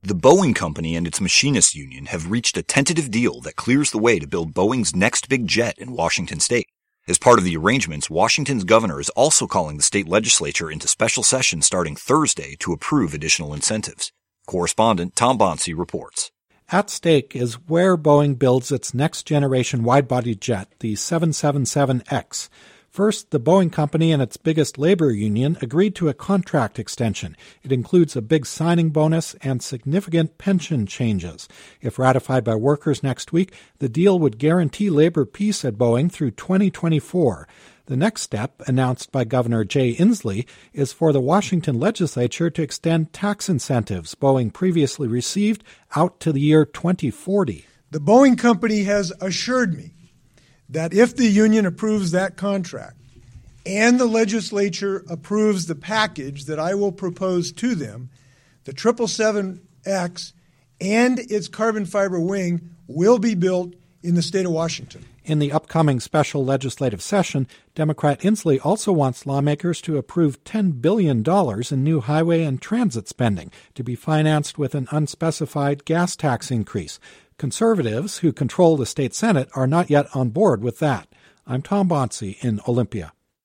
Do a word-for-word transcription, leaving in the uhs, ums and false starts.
The Boeing Company and its machinists union have reached a tentative deal that clears the way to build Boeing's next big jet in Washington state. As part of the arrangements, Washington's governor is also calling the state legislature into special session starting Thursday to approve additional incentives. Correspondent Tom Bonsi reports. At stake is where Boeing builds its next-generation wide-body jet, the seven seventy-seven X. First, the Boeing Company and its biggest labor union agreed to a contract extension. It includes a big signing bonus and significant pension changes. If ratified by workers next week, the deal would guarantee labor peace at Boeing through twenty twenty-four. The next step, announced by Governor Jay Inslee, is for the Washington legislature to extend tax incentives Boeing previously received out to the year twenty forty. The Boeing Company has assured me that if the union approves that contract and the legislature approves the package that I will propose to them, the triple seven X and its carbon fiber wing will be built in the state of Washington. In the upcoming special legislative session, Democrat Inslee also wants lawmakers to approve ten billion dollars in new highway and transit spending to be financed with an unspecified gas tax increase. Conservatives, who control the state Senate, are not yet on board with that. I'm Tom Bonsi in Olympia.